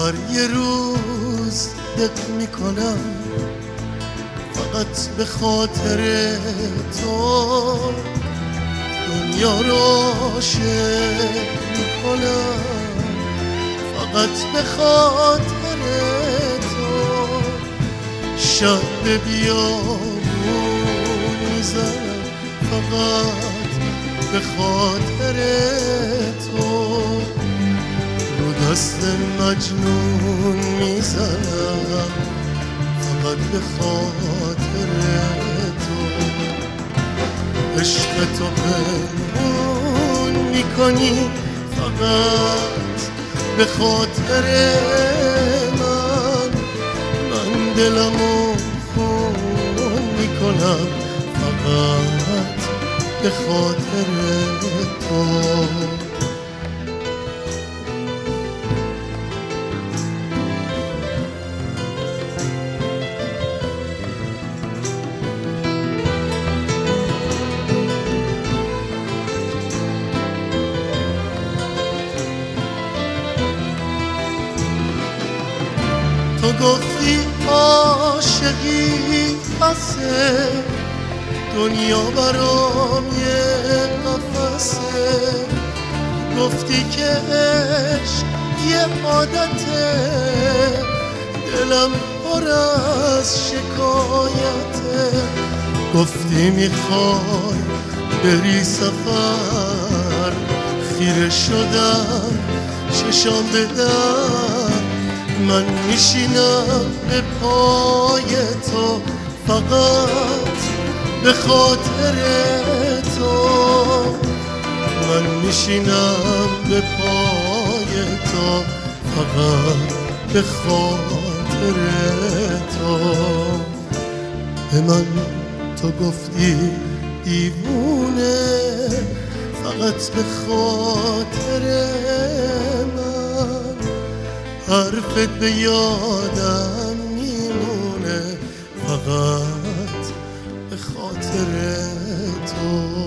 هر یه روز دق میکنم فقط به خاطر تو، دنیا رو عاشق میکنم فقط به خاطر تو، شب به بیابون میزنم فقط به خاطر تو، رو دست مجنون میزنم فقط به خاطر تو، عشق تو پنهون میکنی فقط به خاطر من دلمو خون میکنم فقط به خاطر تو. تو گفتی عاشقی پسه، دنیا برام یه قفسه، گفتی که عشق یه عادته، دلم پر از شکایته، گفتی میخوای بری سفر، خیره شدم چشام بدم، من میشینم به پای تو فقط به خاطر تو، من میشینم به پای تو فقط به خاطر تو. به من تو گفتی دیوونه فقط به خاطر من، حرفت به یادم میمونه فقط به خاطر تو.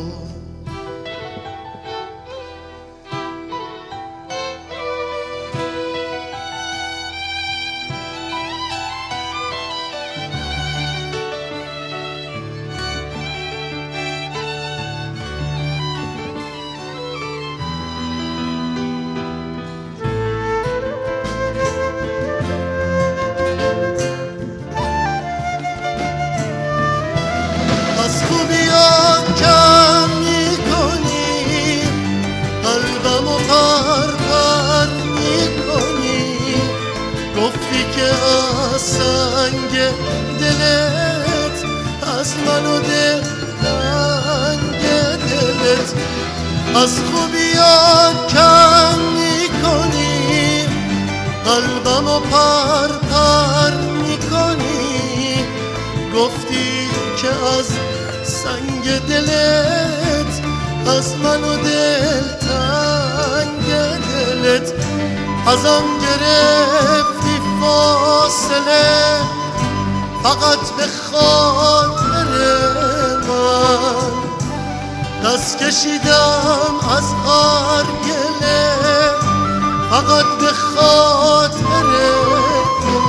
کم میکنی قلبمو پر میکنی، گفتی که از سنگ دلت از من و دل تنگ دلت، از خوبیات کم میکنی قلبمو پر میکنی، گفتی که از سنگ دلت از من و دل تنگ دلت، ازم گرفتی فاصله فقط به خاطر من، دست کشیدم از هر گله فقط به خاطر تو،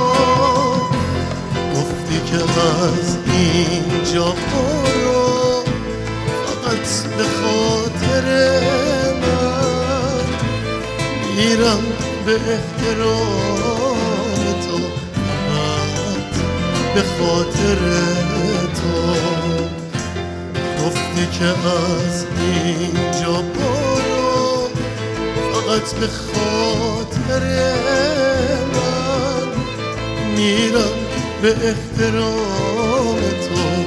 گفتی که از اینجا برو فقط به خاطر من، میرم به احترام تو فقط به خاطر تو، گفتی که از اینجا برو فقط به خاطر من، میرم به احترام تو